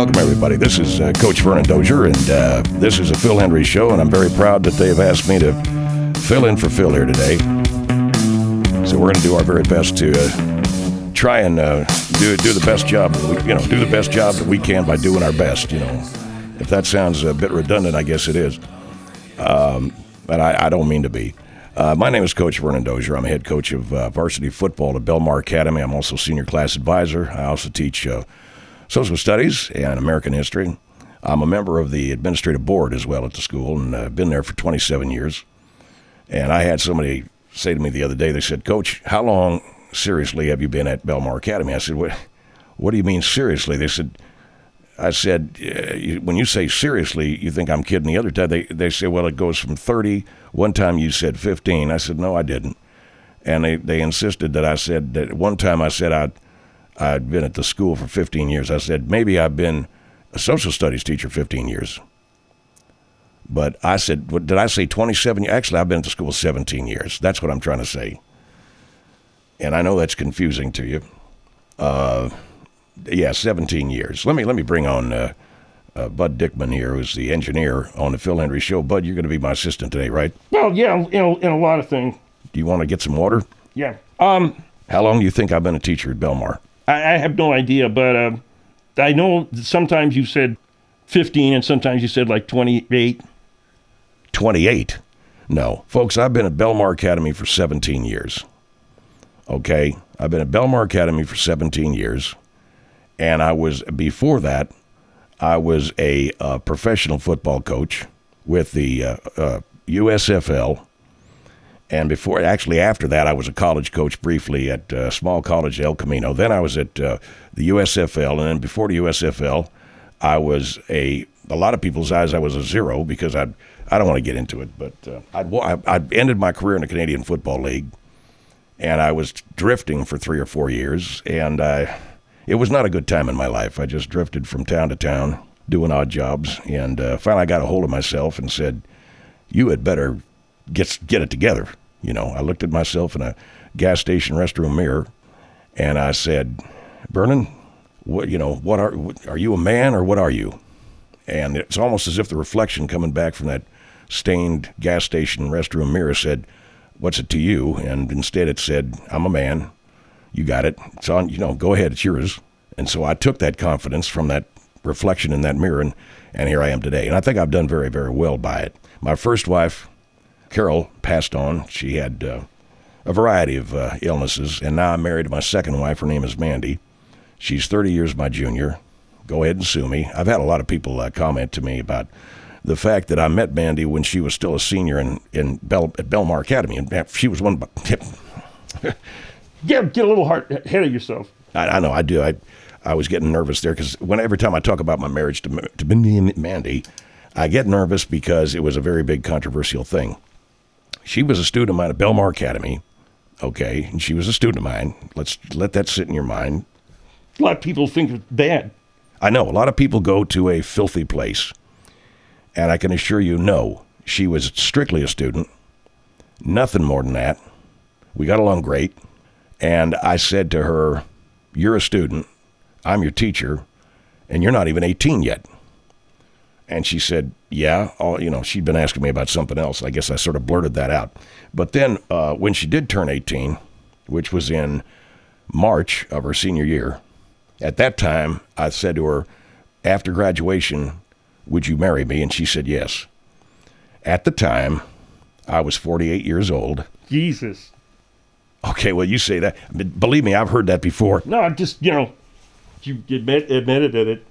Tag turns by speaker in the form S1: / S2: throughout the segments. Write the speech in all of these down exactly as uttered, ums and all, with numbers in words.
S1: Welcome, everybody. This is uh, Coach Vernon Dozier, and uh, this is a Phil Hendrie show, and I'm very proud that they've asked me to fill in for Phil here today. So we're going to do our very best to uh, try and uh, do do the best job, that we, you know, do the best job that we can by doing our best. You know, if that sounds a bit redundant, I guess it is, um, but I, I don't mean to be. Uh, my name is Coach Vernon Dozier. I'm a head coach of uh, varsity football at Belmar Academy. I'm also senior class advisor. I also teach uh, social studies and American history. I'm a member of the administrative board as well at the school, and I've been there for twenty-seven years. And I had somebody say to me the other day, they said, "Coach, how long, seriously, have you been at Belmar Academy?" I said, what, what do you mean seriously? They said, I said, uh, when you say seriously, you think I'm kidding. The other time, they, they say, well, it goes from thirty. One time you said fifteen. I said, no, I didn't. And they, they insisted that I said that one time I said I'd, I'd been at the school for fifteen years. I said, maybe I've been a social studies teacher fifteen years. But I said, what, did I say twenty-seven years? Actually, I've been at the school seventeen years. That's what I'm trying to say. And I know that's confusing to you. Uh, yeah, seventeen years. Let me let me bring on uh, uh, Bud Dickman here, who's the engineer on the Phil Hendrie Show. Bud, you're going to be my assistant today, right?
S2: Well, yeah, you know, in a lot of things.
S1: Do you want to get some water?
S2: Yeah. Um.
S1: How long do you think I've been a teacher at Belmar?
S2: I, I have no idea, but uh, I know sometimes you said fifteen and sometimes you said like twenty-eight.
S1: twenty-eight? No. Folks, I've been at Belmar Academy for seventeen years. Okay? I've been at Belmar Academy for seventeen years. And I was, before that, I was a uh, professional football coach with the uh, uh, U S F L. And before, actually after that, I was a college coach briefly at uh, small college El Camino. Then I was at uh, the U S F L. And then before the U S F L, I was a, a lot of people's eyes, I was a zero because I'd, I don't want to get into it, but uh, I'd, I'd ended my career in the Canadian Football League. And I was drifting for three or four years. And I... It was not a good time in my life. I just drifted from town to town, doing odd jobs, and uh, finally I got a hold of myself and said, you had better get get it together. You know, I looked at myself in a gas station restroom mirror, and I said, Vernon, what, you know, what are, are you a man or what are you? And it's almost as if the reflection coming back from that stained gas station restroom mirror said, what's it to you? And instead it said, I'm a man. You got it. It's on, you know, go ahead. It's yours. And so I took that confidence from that reflection in that mirror, and, and here I am today. And I think I've done very, very well by it. My first wife, Carol, passed on. She had uh, a variety of uh, illnesses, and now I'm married to my second wife. Her name is Mandy. She's thirty years my junior. Go ahead and sue me. I've had a lot of people uh, comment to me about the fact that I met Mandy when she was still a senior in, in Bel, at Belmar Academy, and she was one of
S2: Get, get a little hard, ahead of yourself.
S1: I, I know, I do. I I was getting nervous there because when every time I talk about my marriage to, to Mandy, I get nervous because it was a very big controversial thing. She was a student of mine at Belmar Academy, okay, and she was a student of mine. Let's let that sit in your mind.
S2: A lot of people think it's bad.
S1: I know. A lot of people go to a filthy place, and I can assure you, no, she was strictly a student, nothing more than that. We got along great. And I said to her, you're a student, I'm your teacher, and you're not even eighteen yet. And she said, yeah, all, you know, she'd been asking me about something else. I guess I sort of blurted that out. But then uh, when she did turn eighteen, which was in March of her senior year, at that time, I said to her, after graduation, would you marry me? And she said yes. At the time, I was forty-eight years old.
S2: Jesus.
S1: Okay, well, you say that. Believe me, I've heard that before.
S2: No, I'm just, you know, you admit, admitted it.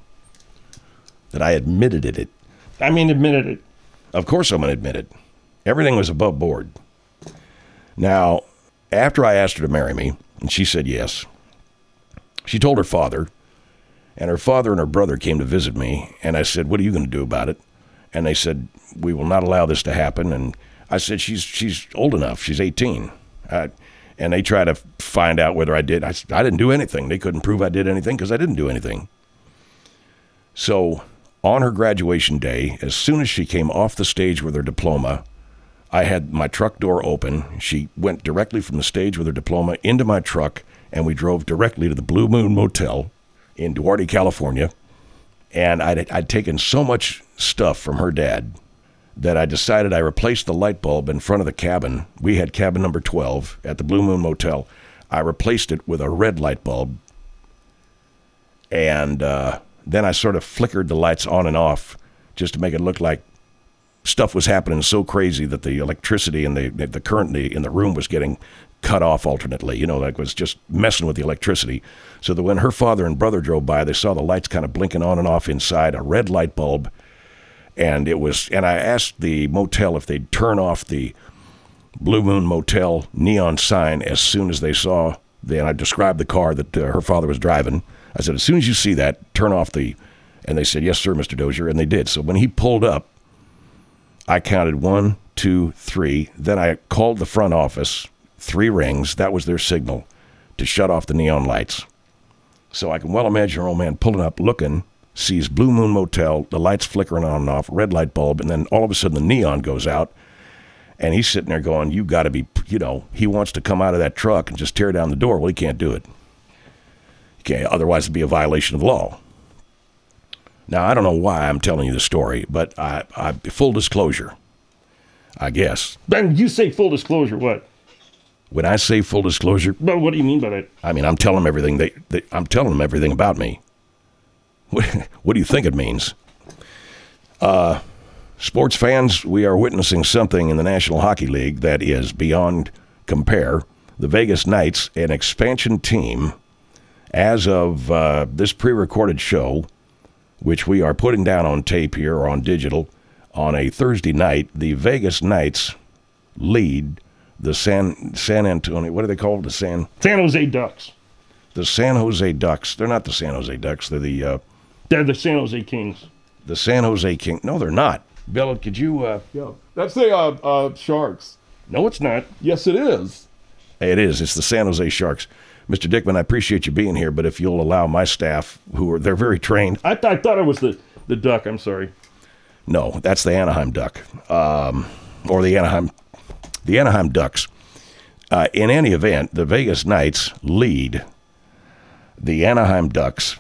S1: That I admitted it.
S2: I mean, admitted it.
S1: Of course I'm going to admit it. Everything was above board. Now, after I asked her to marry me, and she said yes, she told her father, and her father and her brother came to visit me, and I said, what are you going to do about it? And they said, we will not allow this to happen. And I said, she's she's old enough. She's eighteen. I, And they try to find out whether I did. I, I didn't do anything. They couldn't prove I did anything because I didn't do anything. So on her graduation day, as soon as she came off the stage with her diploma, I had my truck door open. She went directly from the stage with her diploma into my truck, and we drove directly to the Blue Moon Motel in Duarte, California. And I'd, I'd taken so much stuff from her dad that I decided I replaced the light bulb in front of the cabin. We had cabin number twelve at the Blue Moon Motel. I replaced it with a red light bulb. And uh, then I sort of flickered the lights on and off just to make it look like stuff was happening so crazy that the electricity and the, the current in the, in the room was getting cut off alternately. You know, like was just messing with the electricity. So that when her father and brother drove by, they saw the lights kind of blinking on and off inside, a red light bulb. And it was, and I asked the motel if they'd turn off the Blue Moon Motel neon sign as soon as they saw, the, and I described the car that uh, her father was driving. I said, as soon as you see that, turn off the, and they said, yes, sir, Mister Dozier, and they did. So when he pulled up, I counted one, two, three. Then I called the front office, three rings. That was their signal to shut off the neon lights. So I can well imagine our old man pulling up, looking, sees Blue Moon Motel, the lights flickering on and off, red light bulb, and then all of a sudden the neon goes out, and he's sitting there going, you got to be, you know, he wants to come out of that truck and just tear down the door. Well, he can't do it. He can't, otherwise it'd be a violation of the law. Now, I don't know why I'm telling you the story, but I, I full disclosure, I guess.
S2: Then you say full disclosure, what?
S1: When I say full disclosure,
S2: But what do you mean by that?
S1: I mean I'm telling them everything. They, they I'm telling them everything about me. What, what do you think it means? Uh, sports fans, we are witnessing something in the National Hockey League that is beyond compare. The Vegas Knights, an expansion team, as of uh, this pre-recorded show, which we are putting down on tape here or on digital, on a Thursday night, the Vegas Knights lead the San San Antonio, what do they call it? The San...
S2: San Jose Ducks.
S1: The San Jose Ducks. They're not the San Jose Ducks. They're the... Uh,
S2: They're the San Jose Kings.
S1: The San Jose King. No, they're not. Bill, could you... Uh...
S3: Yeah, that's the uh, uh, Sharks.
S2: No, it's not.
S3: Yes, it is.
S1: It is. It's the San Jose Sharks. Mister Dickman, I appreciate you being here, but if you'll allow my staff, who are, they're very trained.
S2: I, th- I thought it was the, the Duck. I'm sorry.
S1: No, that's the Anaheim Duck. Um, or the Anaheim, the Anaheim Ducks. Uh, in any event, the Vegas Knights lead the Anaheim Ducks.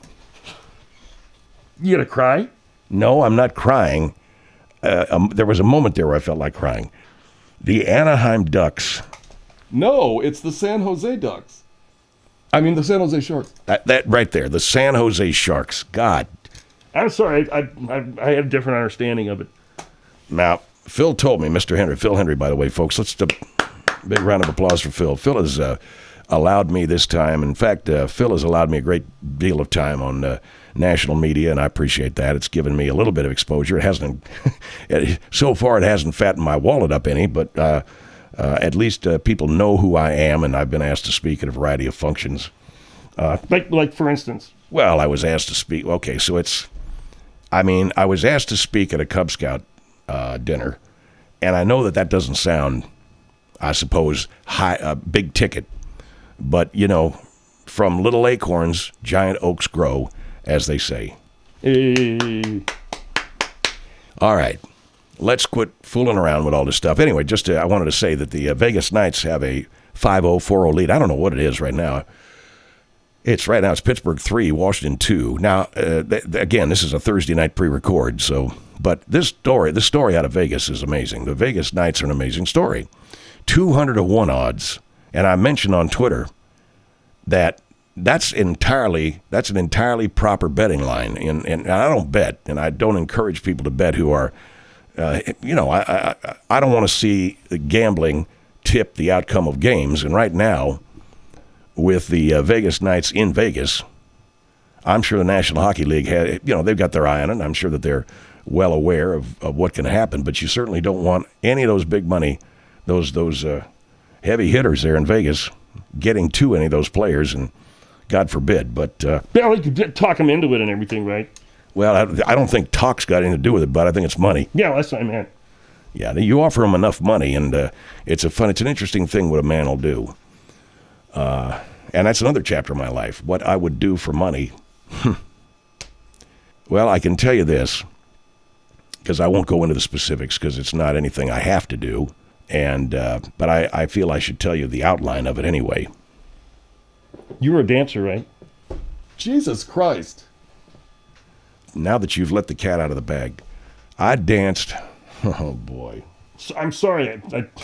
S2: You gonna cry?
S1: No, I'm not crying. Uh, um, there was a moment there where I felt like crying. The Anaheim Ducks.
S3: No, it's the San Jose Ducks. I mean, the San Jose Sharks.
S1: That, that right there, the San Jose Sharks. God.
S2: I'm sorry. I, I I have a different understanding of it.
S1: Now, Phil told me, Mister Henry, Phil Henry, by the way, folks, let's do a big round of applause for Phil. Phil has uh, allowed me this time. In fact, uh, Phil has allowed me a great deal of time on uh, national media, and I appreciate that. It's given me a little bit of exposure. It hasn't, so far, it hasn't fattened my wallet up any, but uh, uh, at least uh, people know who I am, and I've been asked to speak at a variety of functions.
S2: Uh, like like for instance.
S1: Well, I was asked to speak. Okay, so it's, I mean, I was asked to speak at a Cub Scout uh, dinner, and I know that that doesn't sound, I suppose, high, uh, big ticket, but you know, from little acorns, giant oaks grow, as they say.
S2: Hey.
S1: All right, let's quit fooling around with all this stuff. Anyway, just to, I wanted to say that the uh, Vegas Knights have a five oh, four oh lead. I don't know what it is right now. It's right now, it's Pittsburgh three, Washington two. Now, uh, th- again, this is a Thursday night pre-record, so, but this story, this story out of Vegas is amazing. The Vegas Knights are an amazing story. two hundred to one odds, and I mentioned on Twitter that that's entirely, that's an entirely proper betting line, and, and I don't bet, and I don't encourage people to bet who are, uh, you know, I, I, I don't want to see gambling tip the outcome of games, and right now, with the uh, Vegas Knights in Vegas, I'm sure the National Hockey League had, you know, they've got their eye on it. I'm sure that they're well aware of, of what can happen, but you certainly don't want any of those big money, those those uh, heavy hitters there in Vegas getting to any of those players, and God forbid. But uh,
S2: Yeah, like you could talk them into it and everything, right?
S1: well, I, I don't think talk's got anything to do with it, but I think it's money.
S2: Yeah, that's what I meant.
S1: Yeah, you offer them enough money, and uh, it's a fun, it's an interesting thing what a man will do. Uh, and that's another chapter of my life, what I would do for money. Well, I can tell you this, because I won't go into the specifics, because it's not anything I have to do, and uh, but I, I feel I should tell you the outline of it anyway.
S2: You were a dancer, right?
S3: Jesus Christ.
S1: now that you've let the cat out of the bag, I danced. Oh boy.
S2: So, I'm sorry. I, I,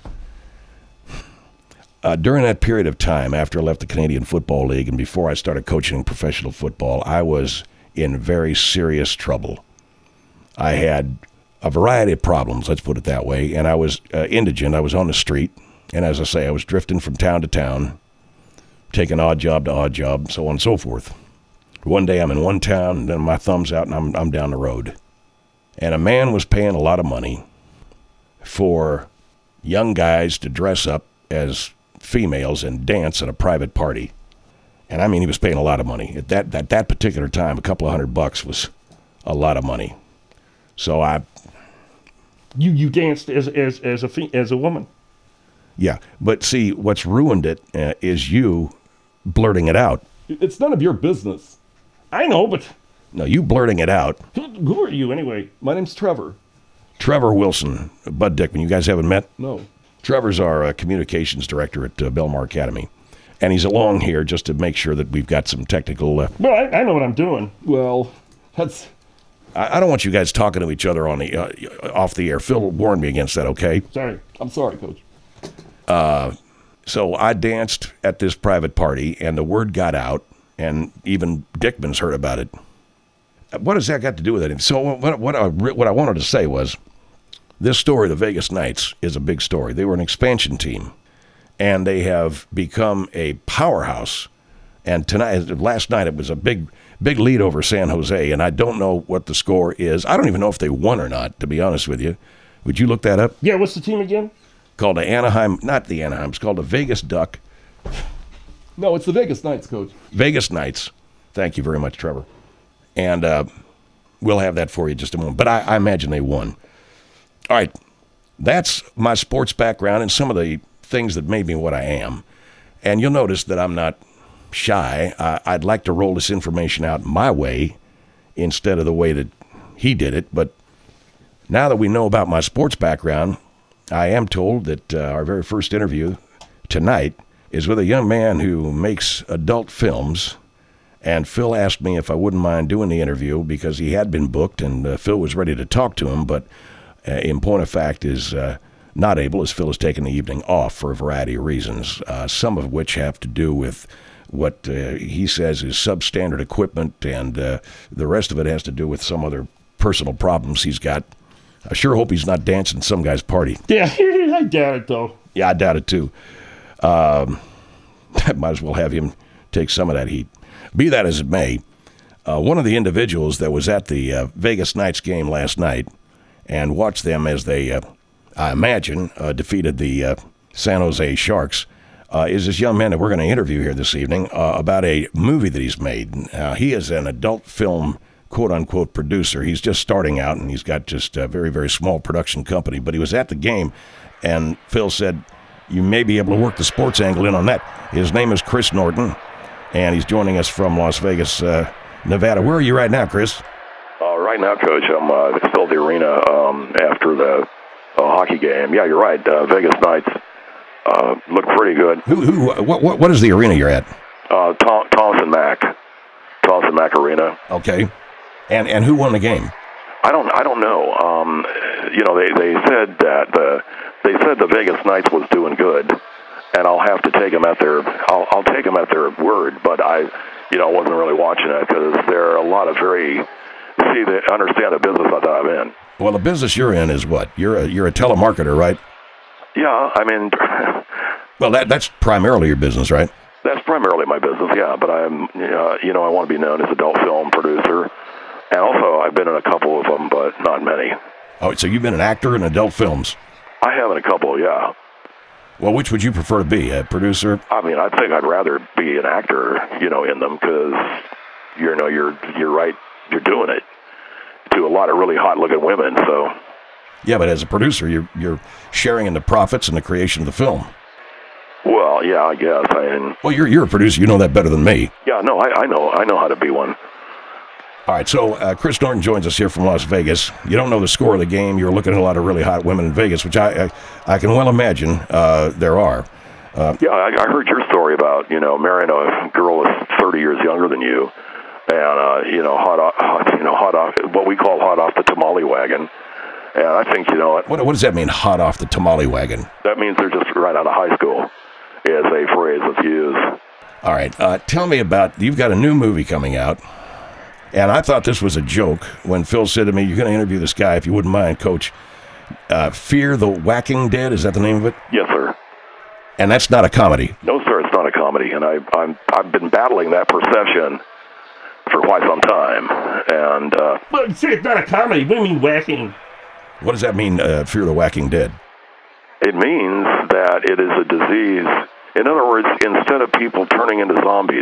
S1: Uh, during that period of time, after I left the Canadian Football League and before I started coaching professional football, I was in very serious trouble. I had a variety of problems, let's put it that way, and I was uh, indigent. I was on the street, and as I say, I was drifting from town to town, taking odd job to odd job, so on and so forth. One day I'm in one town, and then my thumb's out, and I'm, I'm down the road. And a man was paying a lot of money for young guys to dress up as females and dance at a private party. And I mean, he was paying a lot of money. At that, that, that particular time, a couple of hundred bucks was a lot of money. So I...
S2: you you danced as as as a fe- as a woman.
S1: Yeah, but see, what's ruined it uh, is you blurting it out.
S3: It's none of your business.
S2: I know, but
S1: No, you blurting it out.
S2: who, who are you anyway?
S3: My name's Trevor.
S1: Trevor Wilson, Bud Dickman, you guys haven't met?
S3: No.
S1: Trevor's our uh, communications director at uh, Belmar Academy. And he's along here just to make sure that we've got some technical... Uh,
S2: Well, I, I know what I'm doing.
S3: Well, that's...
S1: I, I don't want you guys talking to each other on the uh, off the air. Phil warned me against that, okay?
S2: Sorry.
S3: I'm sorry, Coach.
S1: So I danced at this private party, and the word got out, and even Dickman's heard about it. What has that got to do with it? So what, what, I, what I wanted to say was, this story, the Vegas Knights, is a big story. They were an expansion team, and they have become a powerhouse. And tonight, last night, it was a big, big lead over San Jose, and I don't know what the score is. I don't even know if they won or not, to be honest with you. Would you look that up?
S2: Yeah, what's the team again?
S1: Called the Anaheim, not the Anaheim, it's called the Vegas Duck.
S3: No, it's the Vegas Knights, Coach.
S1: Vegas Knights. Thank you very much, Trevor. And uh, we'll have that for you in just a moment. But I, I imagine they won. All right, that's my sports background and some of the things that made me what I am. And you'll notice that I'm not shy. I, I'd like to roll this information out my way instead of the way that he did it. But now that we know about my sports background, I am told that uh, our very first interview tonight is with a young man who makes adult films. And Phil asked me if I wouldn't mind doing the interview because he had been booked, and uh, Phil was ready to talk to him, but uh, in point of fact is uh, not able, as Phil has taken the evening off for a variety of reasons, uh, some of which have to do with what uh, he says is substandard equipment, and uh, the rest of it has to do with some other personal problems he's got. I sure hope he's not dancing at some guy's party.
S2: Yeah, I doubt it though.
S1: Yeah, I doubt it too. Um, I might as well have him take some of that heat. Be that as it may, uh, one of the individuals that was at the uh, Vegas Knights game last night and watched them as they, uh, I imagine, uh, defeated the uh, San Jose Sharks uh, is this young man that we're going to interview here this evening uh, about a movie that he's made. Uh, he is an adult film quote-unquote producer. He's just starting out, and he's got just a very, very small production company. But he was at the game, and Phil said, you may be able to work the sports angle in on that. His name is Chris Norton, and he's joining us from Las Vegas, uh, Nevada. Where are you right now, Chris?
S4: Uh, right now, Coach, I'm uh, still at the arena um, after the uh, hockey game. Yeah, you're right. Uh, Vegas Knights uh, look pretty good.
S1: Who? Who? What? What, what is the arena you're at?
S4: Uh, Tom, Thompson Mack, Thompson Mack Arena.
S1: Okay. And and who won the game?
S4: I don't. I don't know. Um, you know, they, they said that the they said the Vegas Knights was doing good, and I'll have to take them at their. I'll I'll take them at their word. But I, you know, wasn't really watching it because there are a lot of very see they understand the business that I'm in.
S1: Well, the business you're in is what? You're a you're a telemarketer, right?
S4: Yeah, I mean.
S1: Well, that that's primarily your business, right?
S4: That's primarily my business, yeah. But I'm, uh, you know, I want to be known as adult film producer. And also, I've been in a couple of them, but not many.
S1: Oh, so you've been an actor in adult films?
S4: I have in a couple, yeah.
S1: Well, which would you prefer to be, a producer?
S4: I mean, I think I'd rather be an actor, you know, in them because, you know, you're you're right, you're doing it to a lot of really hot-looking women. So.
S1: Yeah, but as a producer, you're you're sharing in the profits and the creation of the film.
S4: Well, yeah, I guess. I mean,
S1: well, you're you're a producer. You know that better than me.
S4: Yeah, no, I, I know, I know how to be one.
S1: All right, so uh, Chris Norton joins us here from Las Vegas. You don't know the score of the game. You're looking at a lot of really hot women in Vegas, which I I, I can well imagine uh, there are. Uh,
S4: yeah, I, I heard your story about, you know, marrying a girl that's thirty years younger than you. and uh, you know, hot off, hot, you know, hot off, what we call hot off the tamale wagon. And I think, you know, what,
S1: What, what does that mean, hot off the tamale wagon?
S4: that means they're just right out of high school, is a phrase that's used.
S1: All right, uh, tell me about, you've got a new movie coming out, and I thought this was a joke when Phil said to me, you're going to interview this guy, if you wouldn't mind, Coach. Uh, Fear the Whacking Dead, is that the name of it?
S4: Yes, sir.
S1: And that's not a comedy.
S4: No, sir, it's not a comedy, and I, I'm, I've been battling that perception for quite some time. And uh,
S2: But say it's not a comedy. What do you mean whacking?
S1: What does that mean, uh, Fear the Whacking Dead?
S4: it means that it is a disease. In other words, instead of people turning into zombies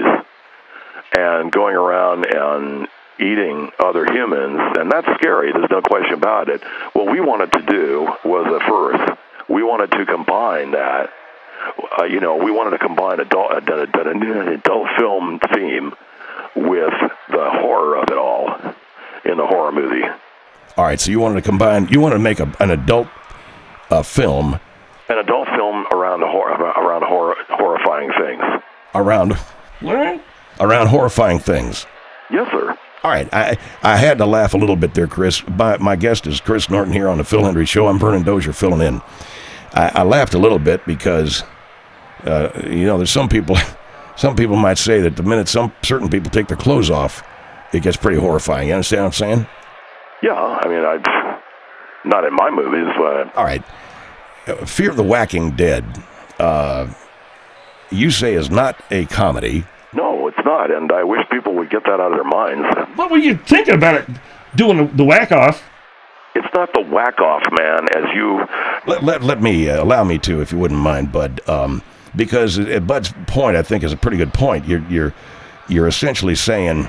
S4: and going around and eating other humans, and that's scary, there's no question about it, what we wanted to do was at first, we wanted to combine that, uh, you know, we wanted to combine adult, an adult film theme with the horror of it all in the horror movie.
S1: All right, so you wanted to combine, you wanted to make a, an adult uh, film.
S4: An adult film around horror, around horror, horrifying things.
S1: Around,
S2: What?
S1: around horrifying things.
S4: Yes, sir.
S1: All right, I I had to laugh a little bit there, Chris. My, my guest is Chris Norton here on the Phil Hendry Show. I'm Vernon Dozier filling in. I, I laughed a little bit because, uh, you know, there's some people, some people might say that the minute some certain people take their clothes off, it gets pretty horrifying. You understand what I'm saying?
S4: Yeah, I mean, I not in my movies, but
S1: All right. Uh, Fear the Whacking Dead, uh, you say is not a comedy.
S4: no, it's not. And I wish people would get that out of their minds.
S2: What were you thinking about it? Doing the, the whack off?
S4: It's not the whack off, man, as you.
S1: Let, let, let me, uh, allow me to, if you wouldn't mind, Bud, um, because uh, Bud's point, I think, is a pretty good point. You're, you're, you're essentially saying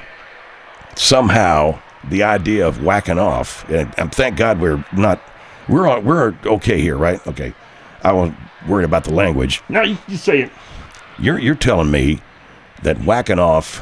S1: somehow the idea of whacking off, and, and thank God we're not, we're on, we're okay here, right? Okay. I wasn't worried about the language.
S2: Now you, you say it.
S1: You're, you're telling me that whacking off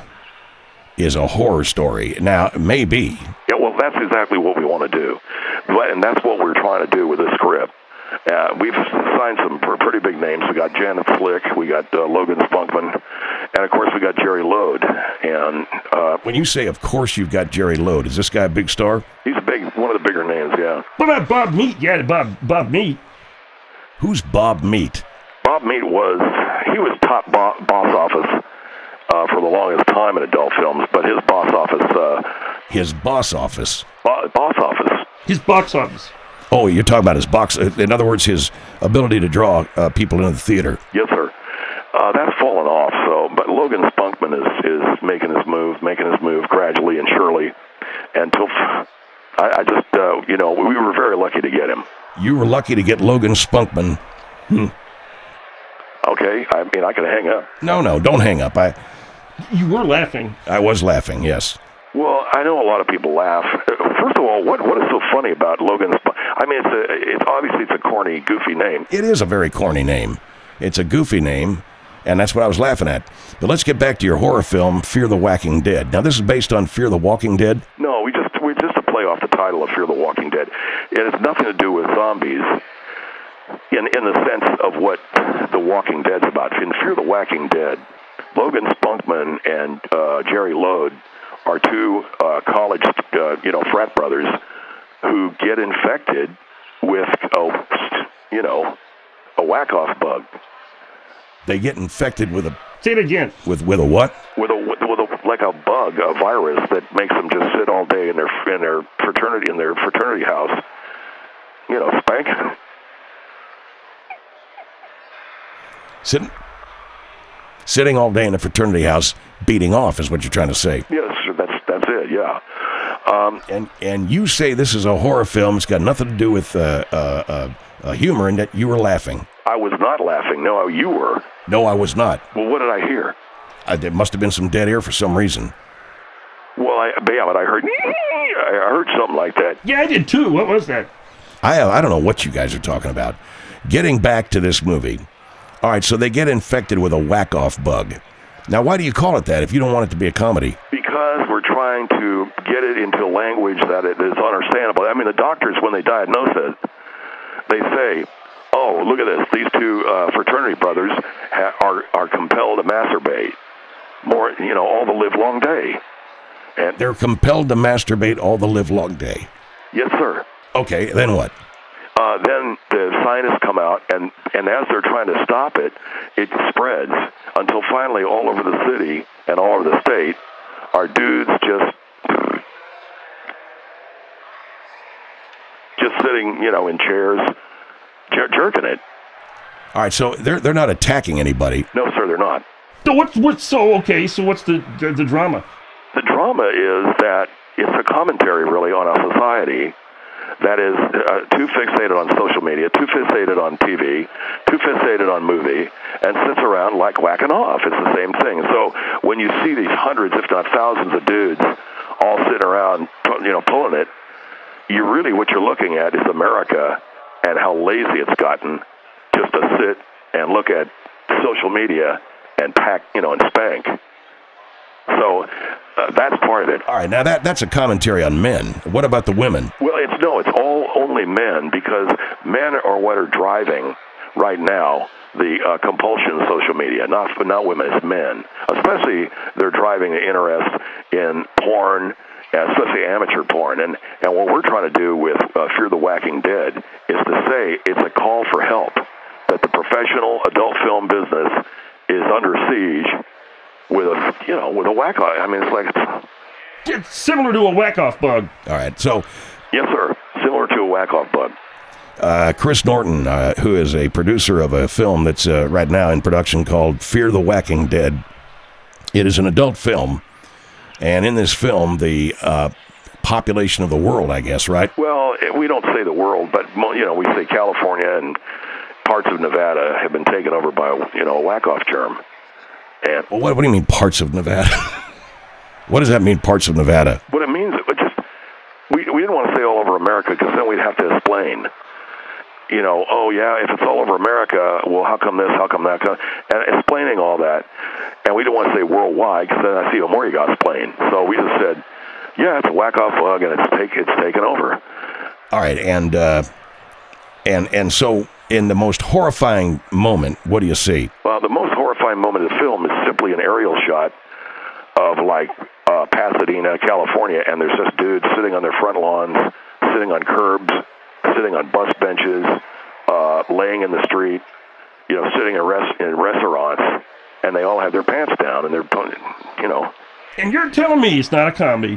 S1: is a horror story. Now, maybe.
S4: Yeah, well, that's exactly what we want to do, But- and that's what we're trying to do with this script. Uh, we've signed some pr- pretty big names. We got Janet Slick, we got uh, Logan Spunkman, and of course we got Jerry Lode. And uh,
S1: When you say, of course, you've got Jerry Lode, is this guy a big star?
S4: he's a big, one of the bigger names. Yeah,
S2: What about Bob Meat? Yeah, Bob Bob Meat.
S1: Who's Bob Meat?
S4: Bob Mead was he was top bo- boss office uh, for the longest time in adult films, but his boss office, uh,
S1: His boss office.
S4: bo- boss office.
S2: His box office.
S1: Oh, you're talking about his box. In other words, his ability to draw uh, people into the theater.
S4: Yes, sir. Uh, that's fallen off. So, but Logan Spunkman is is making his move, making his move gradually and surely. Until I, I just, uh, you know, we were very lucky to get him.
S1: You were lucky to get Logan Spunkman.
S4: Okay, I mean, I can hang up.
S1: No, no, don't hang up. I,
S2: You were laughing.
S1: I was laughing, yes.
S4: Well, I know a lot of people laugh. First of all, what what is so funny about Logan Spunk? I mean, it's a, it's obviously it's a corny, goofy name.
S1: It is a very corny name. It's a goofy name, and that's what I was laughing at. But let's get back to your horror film, Fear the Whacking Dead. Now, this is based on Fear the Walking Dead.
S4: No, we just we just to play off the title of Fear the Walking Dead. It has nothing to do with zombies in in the sense of what The Walking Dead's about. In Fear the Whacking Dead, Logan Spunkman and uh, Jerry Lode are two uh, college, uh, you know, frat brothers who get infected with, oh, you know, a whack-off bug.
S1: They get infected with a
S2: Say it again.
S1: with with a what?
S4: With a with a like a bug, a virus that makes them just sit all day in their in their fraternity in their fraternity house. You know, spank.
S1: Sitting, sitting all day in a fraternity house, beating off, is what you're trying to say.
S4: Yes, that's that's it. Yeah. Um,
S1: And and you say this is a horror film. It's got nothing to do with uh, uh, uh, uh, humor, and that you were laughing.
S4: I was not laughing. No, you were.
S1: No, I was not.
S4: Well, what did I hear?
S1: I, there must have been some dead air for some reason.
S4: Well, I yeah, but I heard I heard something like that.
S2: Yeah, I did too. What was that?
S1: I I don't know what you guys are talking about. Getting back to this movie. All right, so they get infected with a whack-off bug. Now, why do you call it that if you don't want it to be a comedy?
S4: Because we're trying to get it into language that it is understandable. I mean, the doctors, when they diagnose it, they say, "Oh, look at this! These two uh, fraternity brothers ha- are are compelled to masturbate more, you know, all the live long day." And
S1: They're compelled to masturbate all the livelong day.
S4: yes, sir.
S1: Okay, then what?
S4: Uh, then the scientists come out, and, and as they're trying to stop it, it spreads until finally all over the city and all over the state are dudes just just sitting, you know, in chairs, jer- jerking it.
S1: All right, so they're they're not attacking anybody.
S4: No, sir, they're not.
S2: So what's what's so okay? So what's the the, the drama?
S4: The drama is that it's a commentary, really, on a society that is uh, too fixated on social media, too fixated on T V, too fixated on movie, and sits around like whacking off. It's the same thing. So when you see these hundreds, if not thousands, of dudes all sitting around, you know, pulling it, you really what you're looking at is America and how lazy it's gotten just to sit and look at social media and pack, you know, and spank. So uh, that's part of it.
S1: All right, now that that's a commentary on men. What about the women?
S4: Well, it's no, it's all only men because men are what are driving right now the uh, compulsion of social media. Not not women, it's men. Especially they're driving the interest in porn, especially amateur porn. And and what we're trying to do with uh, Fear the Whacking Dead is to say it's a call for help. That the professional adult film business is under siege with a you know with a whack off. I mean, it's like it's,
S2: It's similar to a whack-off bug.
S1: All right, so
S4: yes, sir, similar to a whack off bug.
S1: uh, Chris Norton, uh, who is a producer of a film that's uh, right now in production called Fear the Whacking Dead. It is an adult film, and in this film, the uh, population of the world, I guess, right?
S4: Well, we don't say the world, but mo- you know we say California and parts of Nevada have been taken over by you know a whack off germ. And
S1: Well, what, what do you mean parts of Nevada? What does that mean, parts of Nevada?
S4: what it means, it just we we didn't want to say all over America because then we'd have to explain. You know, oh yeah, if it's all over America, well, how come this? How come that? And explaining all that, and we didn't want to say worldwide because then I see more you got to explain. So we just said, yeah, it's a whack off bug and it's take it's taken over.
S1: All right, and uh, and and so in the most horrifying moment, what do you see?
S4: Well, the most horrifying moment of the film is simply an aerial shot of like uh, Pasadena, California, and there's just dudes sitting on their front lawns, sitting on curbs, sitting on bus benches, uh, laying in the street, you know, sitting in, res- in restaurants, and they all have their pants down, and they're, you know.
S2: And you're telling me it's not a comedy?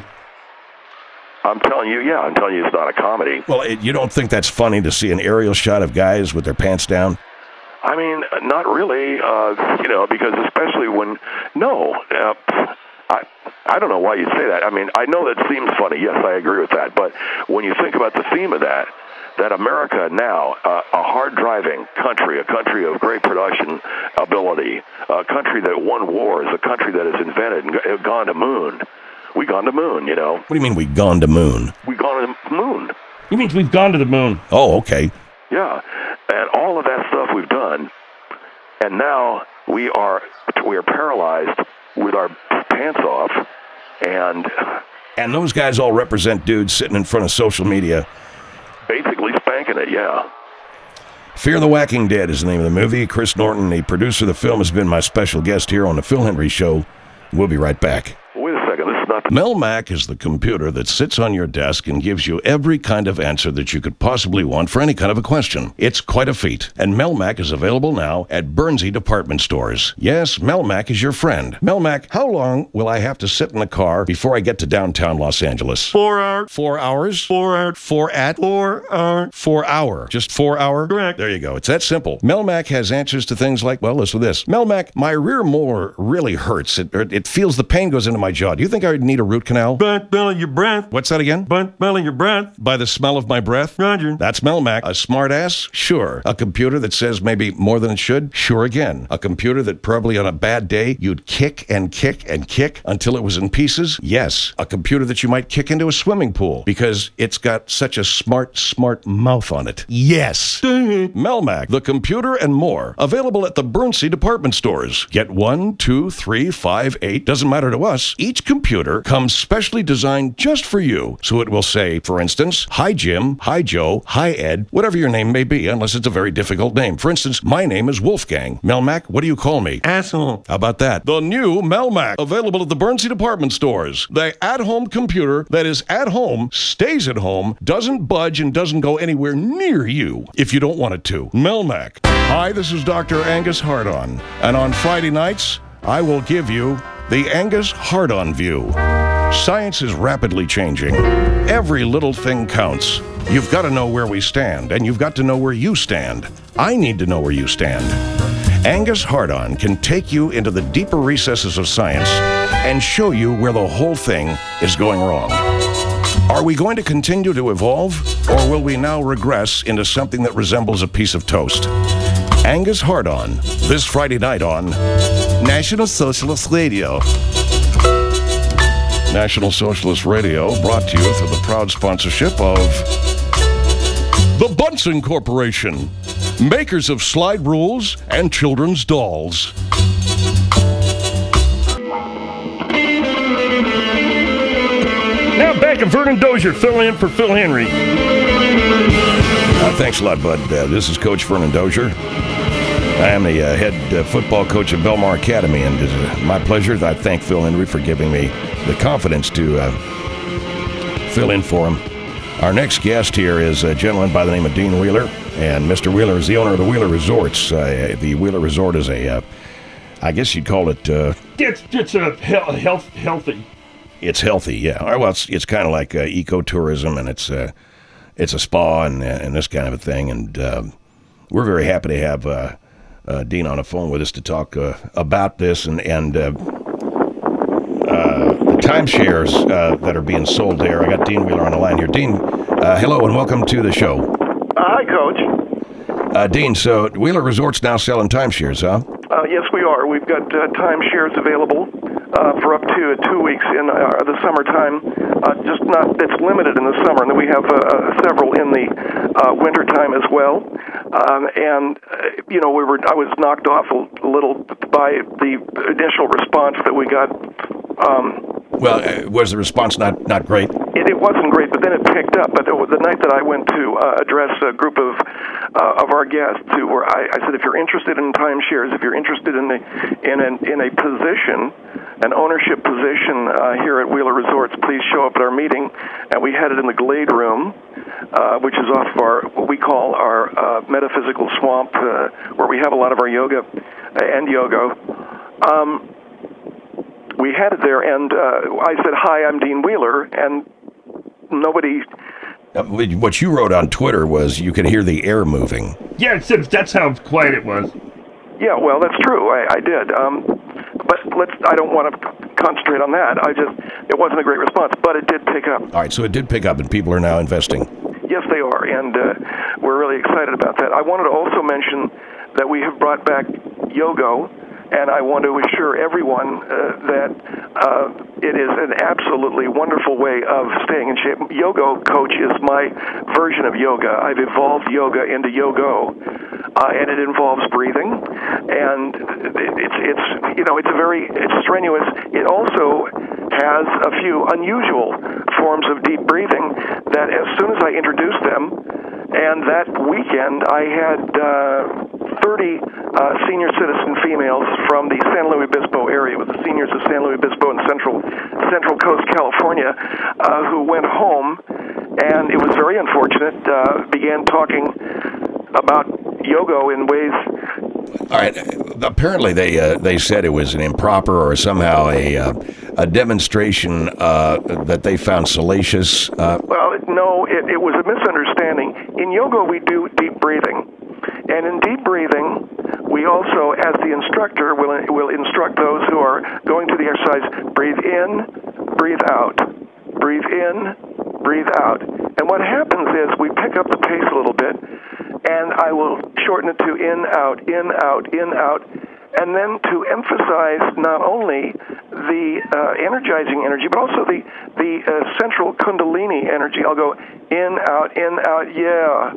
S4: I'm telling you, yeah, I'm telling you it's not a comedy.
S1: Well, it, you don't think that's funny to see an aerial shot of guys with their pants down?
S4: I mean, not really, uh, you know, because especially when, no, uh, I I don't know why you'd say that. I mean, I know that seems funny. Yes, I agree with that. But when you think about the theme of that, that America now, uh, a hard-driving country, a country of great production ability, a country that won wars, a country that has invented and g- gone to moon. We gone to moon, you know.
S1: What do you mean we gone to moon?
S4: We gone to the moon.
S2: You mean we've gone to the moon?
S1: Oh, okay.
S4: Yeah, and all of that stuff we've done, and now we are we are paralyzed with our pants off, and
S1: And those guys all represent dudes sitting in front of social media.
S4: basically spanking it. Yeah.
S1: Fear the Whacking Dead is the name of the movie. Chris Norton, the producer of the film, has been my special guest here on the Phil Henry Show. We'll be right back.
S4: Wait a second. This is not the
S1: Melmac is the computer that sits on your desk and gives you every kind of answer that you could possibly want for any kind of a question. It's quite a feat. And Melmac is available now at Bernsey Department Stores. Yes, Melmac is your friend. Melmac, how long will I have to sit in the car before I get to downtown Los Angeles?
S2: Four hours.
S1: Four hours?
S2: Four hours.
S1: Four at?
S2: Four hours.
S1: Four hour. Just four hour?
S2: Correct.
S1: There you go. It's that simple. Melmac has answers to things like, well, listen to this. Melmac, my rear molar really hurts. It, it feels the pain goes into my jaw. Do you think I would need a root canal?
S2: By the smell of your breath.
S1: What's that again?
S2: By the smell of your breath.
S1: By the smell of my breath?
S2: Roger.
S1: That's Melmac. A smart ass? Sure. A computer that says maybe more than it should? Sure again. A computer that probably on a bad day you'd kick and kick and kick until it was in pieces? Yes. A computer that you might kick into a swimming pool because it's got such a smart, smart mouth on it? Yes. Melmac, the computer and more. Available at the Bernsey Department Stores. Get one, two, three, five, eight. Doesn't matter to us. Each computer monitor comes specially designed just for you. So it will say, for instance, hi Jim, hi Joe, hi Ed, whatever your name may be, unless it's a very difficult name. For instance, my name is Wolfgang. Melmac, what do you call me?
S2: Asshole.
S1: How about that? The new Melmac, available at the Bernsey department stores. The at-home computer that is at home, stays at home, doesn't budge, and doesn't go anywhere near you if you don't want it to. Melmac. Hi, this is Doctor Angus Hardon, and on Friday nights, I will give you the Angus Hardon View. Science is rapidly changing. Every little thing counts. You've got to know where we stand, and you've got to know where you stand. I need to know where you stand. Angus Hardon can take you into the deeper recesses of science and show you where the whole thing is going wrong. Are we going to continue to evolve, or will we now regress into something that resembles a piece of toast? Angus Hardon, this Friday night on National Socialist Radio. National Socialist Radio, brought to you through the proud sponsorship of the Bunsen Corporation, makers of slide rules and children's dolls.
S2: Now back to Vernon Dozier, filling in for Phil Henry.
S1: Uh, thanks a lot, bud. Uh, this is Coach Vernon Dozier. I am the uh, head uh, football coach at Belmar Academy, and it's uh, my pleasure. I thank Phil Henry for giving me the confidence to uh, fill in for him. Our next guest here is a gentleman by the name of Dean Wheeler, and Mister Wheeler is the owner of the Wheeler Resorts. Uh, the Wheeler Resort is a, uh, I guess you'd call it... Uh,
S2: it's it's a he- health healthy.
S1: It's healthy, yeah. Well, it's it's kind of like uh, ecotourism, and it's uh, it's a spa and and this kind of a thing. And uh, we're very happy to have uh, uh, Dean on the phone with us to talk uh, about this and and uh, uh, the timeshares uh, that are being sold there. I got Dean Wheeler on the line here. Dean, uh, hello and welcome to the show.
S5: Uh, hi, Coach.
S1: Uh, Dean, so Wheeler Resort's now selling timeshares, huh?
S5: Uh, yes, we are. We've got uh, timeshares available uh, for up to two weeks in uh, the summertime. Uh, just not, it's limited in the summer, and then we have uh, uh, several in the uh, wintertime as well. Um, and, uh, you know, we were I was knocked off a little by the initial response that we got. Um,
S1: well, uh, was the response not, not great?
S5: It, it wasn't great, but then it picked up. But the, the night that I went to uh, address a group of uh, of our guests, who were, I, I said, if you're interested in timeshares, if you're interested in a in an in a position, an ownership position uh, here at Wheeler Resorts, please show up at our meeting. And we had it in the Glade Room, uh, which is off of our what we call our uh, metaphysical swamp, uh, where we have a lot of our yoga and yoga. Um, we had it there, and uh, I said, "Hi, I'm Dean Wheeler," and nobody.
S1: Uh, what you wrote on Twitter was you could hear the air moving.
S2: Yeah, it's, that's how quiet it was.
S5: Yeah, well, that's true. I, I did. Um, but let's. I don't want to concentrate on that. I just. It wasn't a great response, but it did pick up.
S1: All right, so it did pick up, and people are now investing.
S5: Yes, they are, and uh, we're really excited about that. I wanted to also mention that we have brought back Yogo, and I want to assure everyone uh, that uh, it is an absolutely wonderful way of staying in shape. Yogo, Coach, is my version of yoga. I've evolved yoga into Yogo, uh, and it involves breathing, and it's it's you know it's a very it's strenuous. It also has a few unusual forms of deep breathing that, as soon as I introduced them, and that weekend I had uh, thirty uh, senior citizen females from the San Luis Obispo area, with the seniors of San Luis Obispo and Central Central Coast, California, uh, who went home, and it was very unfortunate, uh, began talking about yoga in ways.
S1: All right. Apparently, they uh, they said it was an improper or somehow a uh, a demonstration uh, that they found salacious. Uh,
S5: well, no, it, it was a misunderstanding. In yoga, we do deep breathing, and in deep breathing, we also, as the instructor, will will instruct those who are going to the exercise: breathe in, breathe out, breathe in, breathe out. And what happens is we pick up the pace a little bit, and I will shorten it to in, out, in, out, in, out, and then to emphasize not only the uh, energizing energy, but also the, the uh, central kundalini energy. I'll go in, out, in, out, yeah.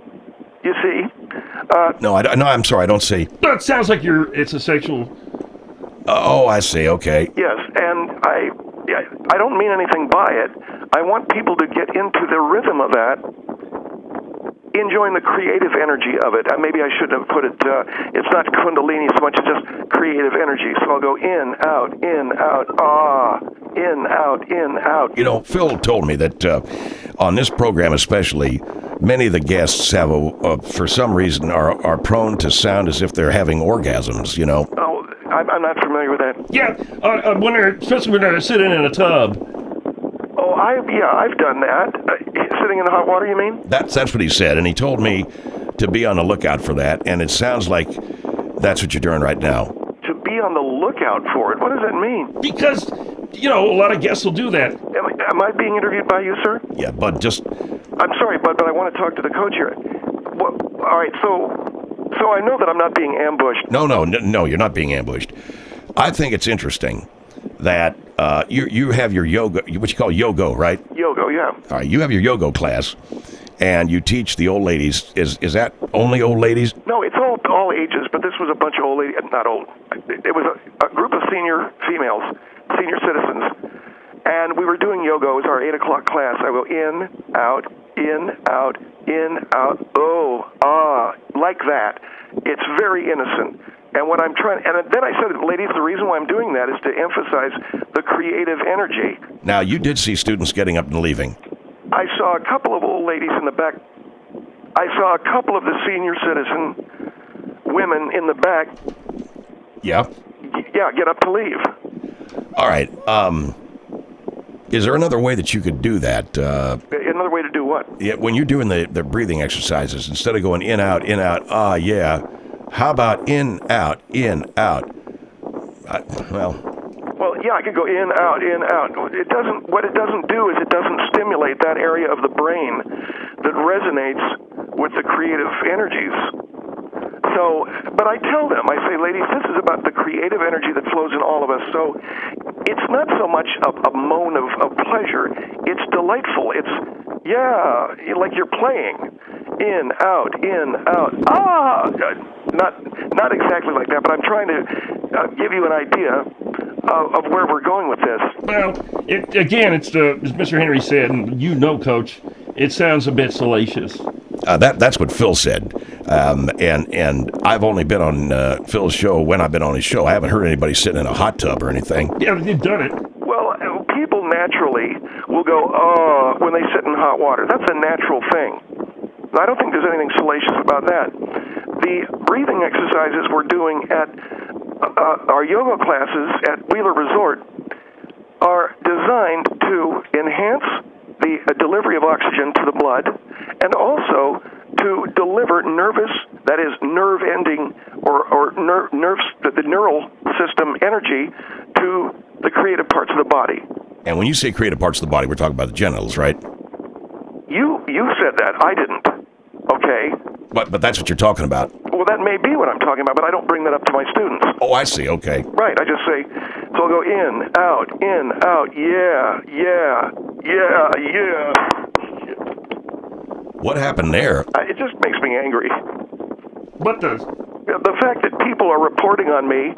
S5: You see? Uh,
S1: no, I, no, I'm sorry, I don't see.
S2: That sounds like you're, it's a sexual...
S1: Oh, I see, okay.
S5: Yes, and I I don't mean anything by it. I want people to get into the rhythm of that, enjoying the creative energy of it. Uh, maybe I should have put it, uh, it's not Kundalini so much as just creative energy. So I'll go in, out, in, out, ah, in, out, in, out.
S1: You know, Phil told me that uh, on this program especially, many of the guests have, a, uh, for some reason, are, are prone to sound as if they're having orgasms, you know.
S5: Oh, I'm, I'm not familiar with that.
S2: Yeah, uh, uh, when they're, especially when they're sitting in a tub.
S5: Oh, I yeah, I've done that. Uh, sitting in the hot water, you mean?
S1: That's that's what he said, and he told me to be on the lookout for that, and it sounds like that's what you're doing right now.
S5: To be on the lookout for it? What does that mean?
S2: Because, you know, a lot of guests will do that.
S5: Am I, am I being interviewed by you, sir?
S1: Yeah, but just...
S5: I'm sorry, Bud, but I want to talk to the coach here. Well, all right, so so I know that I'm not being ambushed.
S1: No, no, no, no, you're not being ambushed. I think it's interesting that uh, you you have your yoga, what you call yogo, right?
S5: Yogo, yeah.
S1: All right, you have your yoga class, and you teach the old ladies. Is is that only old ladies?
S5: No, it's all all ages, but this was a bunch of old ladies, not old. It was a, a group of senior females, senior citizens, and we were doing yoga. It was our eight o'clock class. I go in, out, in, out, in, out, oh, ah, like that. It's very innocent. And what I'm trying, and then I said, ladies, the reason why I'm doing that is to emphasize the creative energy.
S1: Now, you did see students getting up and leaving.
S5: I saw a couple of old ladies in the back. I saw a couple of the senior citizen women in the back.
S1: Yeah.
S5: Yeah, get up to leave.
S1: All right. Um, is there another way that you could do that? Uh,
S5: another way to do what?
S1: Yeah, when you're doing the, the breathing exercises, instead of going in, out, in, out, ah, yeah. How about in, out, in, out? I, well,
S5: well, yeah, I could go in, out, in, out. It doesn't. What it doesn't do is it doesn't stimulate that area of the brain that resonates with the creative energies. So, but I tell them, I say, ladies, this is about the creative energy that flows in all of us. So, it's not so much a, a moan of, of pleasure. It's delightful. It's yeah, like you're playing. In, out, in, out. Ah! Not not exactly like that, but I'm trying to uh, give you an idea of, of where we're going with this.
S2: Well, it, again, it's the, as Mister Henry said, and you know, Coach, it sounds a bit salacious.
S1: Uh, that that's what Phil said, um, and and I've only been on uh, Phil's show when I've been on his show. I haven't heard anybody sitting in a hot tub or anything.
S2: Yeah, you've done it.
S5: Well, people naturally will go, oh, when they sit in hot water. That's a natural thing. I don't think there's anything salacious about that. The breathing exercises we're doing at uh, our yoga classes at Wheeler Resort are designed to enhance the uh, delivery of oxygen to the blood and also to deliver nervous, that is, nerve-ending or, or ner- nerves, the, the neural system energy to the creative parts of the body.
S1: And when you say creative parts of the body, we're talking about the genitals, right?
S5: You you said that. I didn't. Okay.
S1: But but that's what you're talking about.
S5: Well, that may be what I'm talking about, but I don't bring that up to my students.
S1: Oh, I see. Okay.
S5: Right. I just say, so I'll go in, out, in, out, yeah, yeah, yeah, yeah.
S1: What happened there?
S5: Uh, It just makes me angry.
S2: What does?
S5: The fact that people are reporting on me.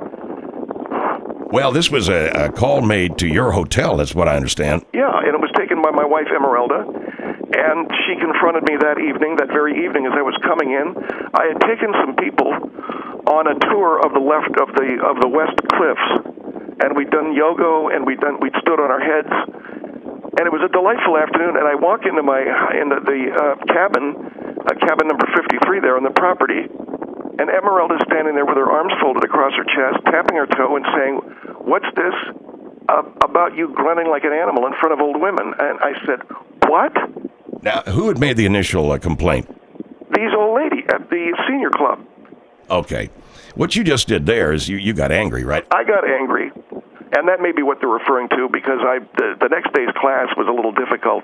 S1: Well, this was a, a call made to your hotel, that's what I understand.
S5: Yeah, and it was taken by my wife, Emeralda, and she confronted me that evening, that very evening as I was coming in. I had taken some people on a tour of the left of the of the West Cliffs, and we'd done yoga, and we'd done we'd stood on our heads, and it was a delightful afternoon. And I walk into my into the uh, cabin, uh, cabin number fifty-three there on the property. And Emeralda's standing there with her arms folded across her chest, tapping her toe and saying, "What's this uh, about you grunting like an animal in front of old women?" And I said, "What?"
S1: Now, who had made the initial uh, complaint?
S5: These old lady at the senior club.
S1: Okay. What you just did there is you, you got angry, right?
S5: I got angry, and that may be what they're referring to because I the, the next day's class was a little difficult.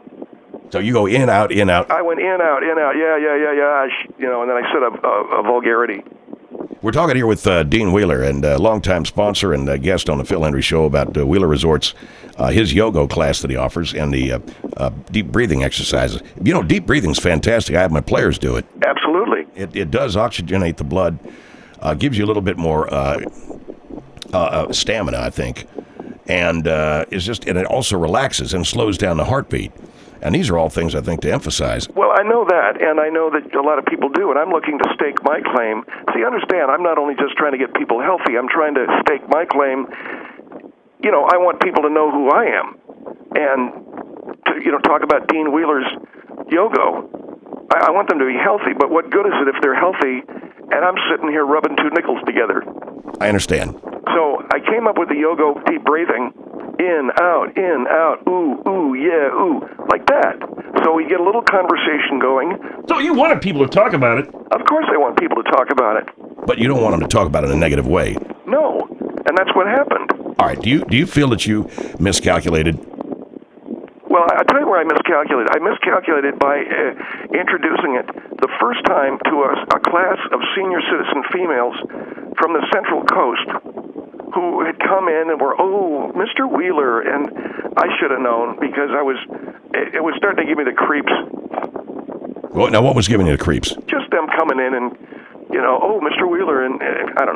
S1: So you go in, out, in, out.
S5: I went in, out, in, out, yeah, yeah, yeah, yeah, you know, and then I said a, a, a vulgarity.
S1: We're talking here with uh, Dean Wheeler, and a longtime sponsor and uh, guest on the Phil Henry Show about uh, Wheeler Resorts, uh, his yoga class that he offers, and the uh, uh, deep breathing exercises. You know, deep breathing's fantastic. I have my players do it.
S5: Absolutely.
S1: It, it does oxygenate the blood, uh, gives you a little bit more uh, uh, stamina, I think. and uh, is just and it also relaxes and slows down the heartbeat. And these are all things I think to emphasize.
S5: Well, I know that, and I know that a lot of people do, and I'm looking to stake my claim. See, understand, I'm not only just trying to get people healthy, I'm trying to stake my claim. You know, I want people to know who I am. And, to, you know, talk about Dean Wheeler's Yogo. I, I want them to be healthy, but what good is it if they're healthy and I'm sitting here rubbing two nickels together?
S1: I understand.
S5: So I came up with the Yogo deep breathing. In, out, in, out, ooh, ooh, yeah, ooh, like that. So we get a little conversation going.
S2: So you wanted people to talk about it.
S5: Of course I want people to talk about it.
S1: But you don't want them to talk about it in a negative way.
S5: No, and that's what happened.
S1: All right, do you do you feel that you miscalculated?
S5: Well, I'll tell you where I miscalculated. I miscalculated by uh, introducing it the first time to a, a class of senior citizen females from the Central Coast who had come in and were, oh, Mister Wheeler, and I should have known because I was, it, it was starting to give me the creeps.
S1: Well, now, what was giving you the creeps?
S5: Just them coming in and, you know, oh, Mister Wheeler, and, and I don't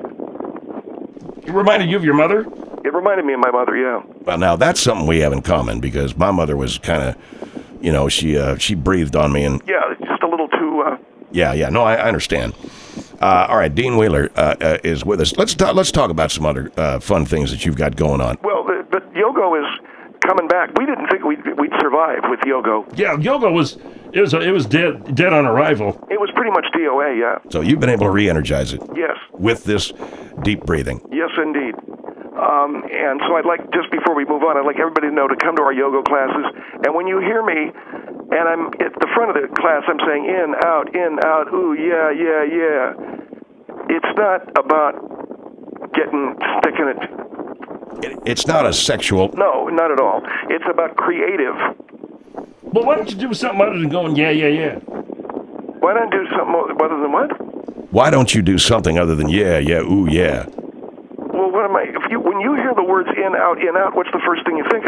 S5: know.
S2: It reminded you of your mother?
S5: It reminded me of my mother, yeah.
S1: Well, now, that's something we have in common because my mother was kind of, you know, she uh, she breathed on me and...
S5: Yeah, just a little too... Uh,
S1: yeah, yeah, no, I, I understand. Uh, all right, Dean Wheeler uh, uh, is with us. Let's talk. Let's talk about some other uh, fun things that you've got going on.
S5: Well, the, but Yogo is coming back. We didn't think we'd, we'd survive with Yogo.
S2: Yeah, Yogo was it was it was dead dead on arrival.
S5: It was pretty much D O A, yeah.
S1: So you've been able to re-energize it.
S5: Yes.
S1: With this deep breathing.
S5: Yes, indeed. Um, and so I'd like, just before we move on, I'd like everybody to know to come to our Yogo classes. And when you hear me, and I'm at the front of the class, I'm saying in, out, in, out, ooh, yeah, yeah, yeah. It's not about getting, sticking it.
S1: it. It's not a sexual...
S5: No, not at all. It's about creative.
S2: Well, why don't you do something other than going, yeah, yeah, yeah?
S5: Why don't I do something other than what?
S1: Why don't you do something other than yeah, yeah, ooh, yeah?
S5: Well, what am I? If you, when you hear the words in, out, in, out, what's the first thing you think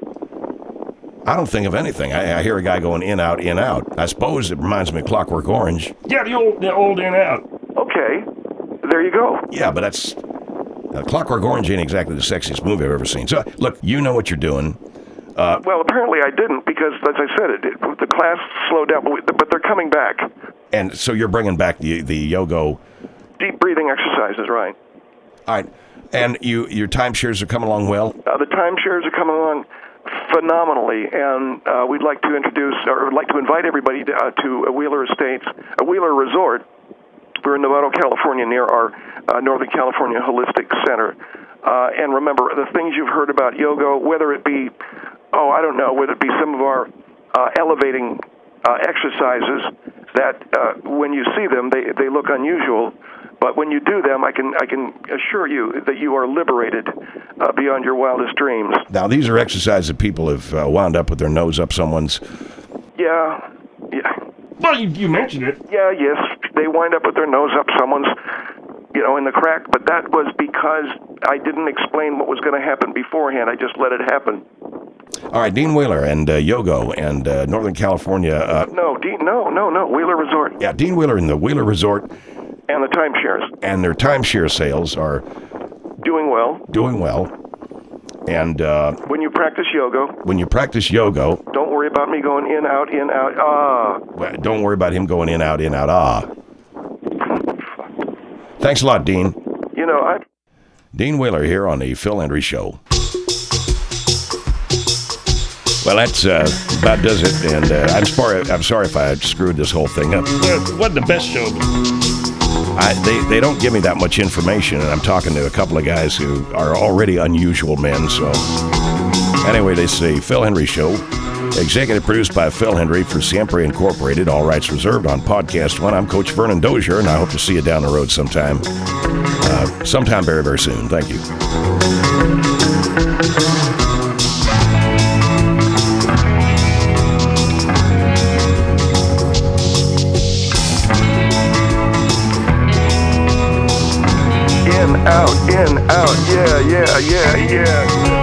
S5: of?
S1: I don't think of anything. I, I hear a guy going in, out, in, out. I suppose it reminds me of Clockwork Orange.
S2: Yeah, the old, the old in, out.
S5: Okay, there you go.
S1: Yeah, but that's... Uh, Clockwork Orange ain't exactly the sexiest movie I've ever seen. So, look, you know what you're doing. Uh,
S5: well, apparently I didn't because, as I said, it, it, the class slowed down, but, we, but they're coming back.
S1: And so you're bringing back the the Yogo...
S5: Deep breathing exercises, right.
S1: All right. And you your timeshares are coming along well?
S5: Uh, the timeshares are coming along phenomenally, and uh, we'd like to introduce, or would like to invite everybody to, uh, to a Wheeler Estates, a Wheeler Resort. We're in Novato, California, near our uh, Northern California Holistic Center. Uh, and remember, the things you've heard about Yogo, whether it be, oh, I don't know, whether it be some of our uh, elevating uh, exercises that uh, when you see them, they, they look unusual. But when you do them, I can I can assure you that you are liberated uh, beyond your wildest dreams.
S1: Now, these are exercises that people have uh, wound up with their nose up someone's...
S5: Yeah, yeah.
S2: Well, you, you mentioned it.
S5: Yeah, yes, they wind up with their nose up someone's, you know, in the crack. But that was because I didn't explain what was going to happen beforehand. I just let it happen.
S1: All right, Dean Wheeler and uh, Yogo and uh, Northern California... Uh,
S5: no, Dean, no, no, no, Wheeler Resort.
S1: Yeah, Dean Wheeler and the Wheeler Resort...
S5: And the timeshares.
S1: And their timeshare sales are...
S5: Doing well.
S1: Doing well. And... Uh,
S5: when you practice Yogo...
S1: When you practice Yogo...
S5: Don't worry about me going in, out, in, out, ah.
S1: Well, don't worry about him going in, out, in, out, ah. Thanks a lot, Dean.
S5: You know, I...
S1: Dean Wheeler here on the Phil Hendrie Show. Well, that's uh, about does it, and uh, I'm sorry. I'm sorry if I screwed this whole thing up.
S2: Well, it wasn't the best show.
S1: I, they they don't give me that much information, and I'm talking to a couple of guys who are already unusual men. So anyway, they say Phil Hendrie Show, executive produced by Phil Hendrie for Siempre Incorporated. All rights reserved on Podcast One. I'm Coach Vernon Dozier, and I hope to see you down the road sometime. Uh, sometime very very soon. Thank you.
S5: Out, in, out, yeah, yeah, yeah, yeah.